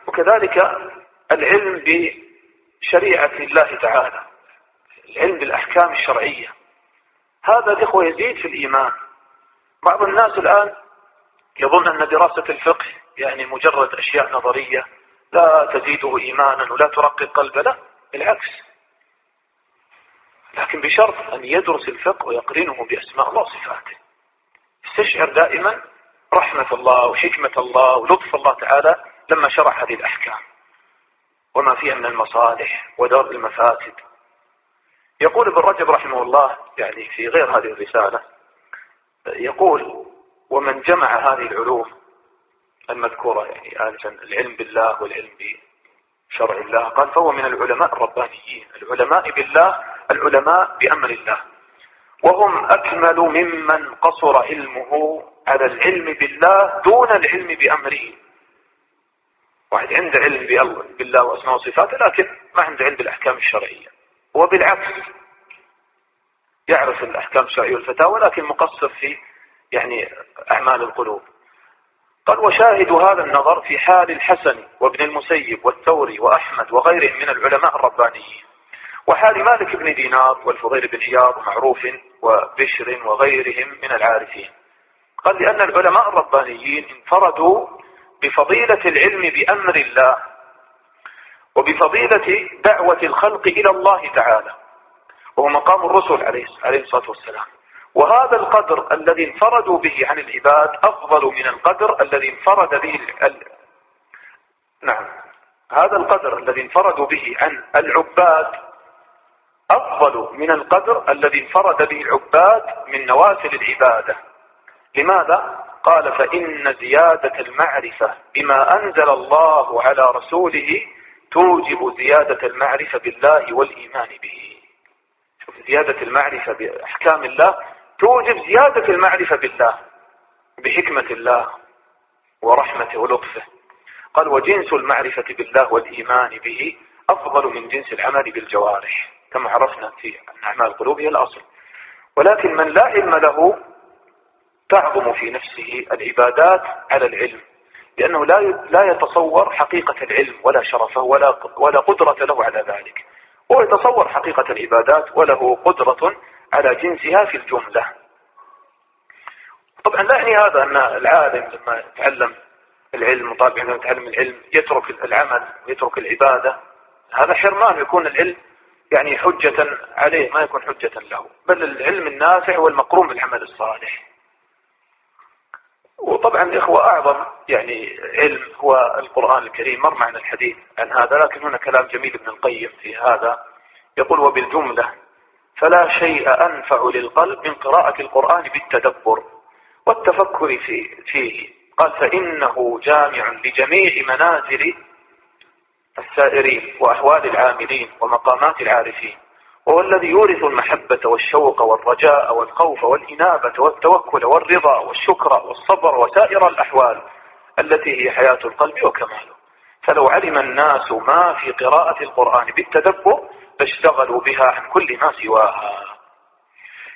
وكذلك العلم بشريعة الله تعالى، العلم بالأحكام الشرعية، هذا الإخوة يزيد في الإيمان. بعض الناس الآن يظن أن دراسة الفقه يعني مجرد أشياء نظرية لا تزيده إيمانا ولا ترقي قلبه، لا بالعكس، لكن بشرط أن يدرس الفقه ويقرنه بأسماء الله وصفاته، يستشعر دائما رحمة الله وحكمة الله ولطف الله تعالى لما شرع هذه الأحكام وما فيها من المصالح ودرء المفاسد. يقول ابن رجب رحمه الله يعني في غير هذه الرسالة، يقول: ومن جمع هذه العلوم المذكورة يعني العلم بالله والعلم بشرع الله، قال فهو من العلماء الربانيين، العلماء بالله، العلماء بأمر الله، وهم أكمل ممن قصر علمه على العلم بالله دون العلم بأمره. واحد عنده علم بالله وأسماء وصفاته لكن ما عنده علم بالأحكام الشرعية، وبالعكس يعرف الأحكام الشرعية والفتاوى لكن مقصر في يعني أعمال القلوب. قال: وشاهد هذا النظر في حال الحسن وابن المسيب والثوري وأحمد وغيرهم من العلماء الربانيين، وحال مالك بن دينار والفضيل بن عياض ومعروف وبشر وغيرهم من العارفين. قال: لأن العلماء الربانيين انفردوا بفضيلة العلم بأمر الله وبفضيلة دعوة الخلق إلى الله تعالى، وهو مقام الرسل عليه الصلاة والسلام. وهذا القدر الذي انفردوا به عن العباد أفضل من القدر الذي انفرد به هذا القدر الذي انفردوا به عن العباد أفضل من القدر الذي انفرد به العباد من نوافل العبادة. لماذا؟ قال: فإن زيادة المعرفة بما أنزل الله على رسوله توجب زيادة المعرفة بالله والإيمان به. شوف، زيادة المعرفة بأحكام الله توجب زيادة المعرفة بالله بحكمة الله ورحمته ولطفه. قال: وجنس المعرفة بالله والإيمان به أفضل من جنس العمل بالجوارح، كما عرفنا في أعمال القلوب هي الأصل. ولكن من لا علم له تعظم في نفسه العبادات على العلم، لأنه لا يتصور حقيقة العلم ولا شرفه ولا قدرة له على ذلك، هو يتصور حقيقة العبادات وله قدرة على جنسها في الجملة. طبعا لا يعني هذا أن العالم لما يتعلم العلم مطابقا لما يتعلم العلم يترك العمل ويترك العبادة، هذا حرمان، يكون العلم يعني حجة عليه ما يكون حجة له، بل العلم النافع والمقرون بالعمل الصالح. وطبعا الإخوة أعظم يعني علم هو القرآن الكريم، مر معنا الحديث عن هذا، لكن هنا كلام جميل ابن القيم في هذا، يقول: وبالجملة فلا شيء أنفع للقلب من قراءة القرآن بالتدبر والتفكر فيه. قال: فإنه جامع لجميع منازل السائرين وأحوال العاملين ومقامات العارفين، وهو الذي يورث المحبة والشوق والرجاء والخوف والإنابة والتوكل والرضا والشكر والصبر وسائر الأحوال التي هي حياة القلب وكماله. فلو علم الناس ما في قراءة القرآن بالتدبر لاشتغلوا بها عن كل ما سواها.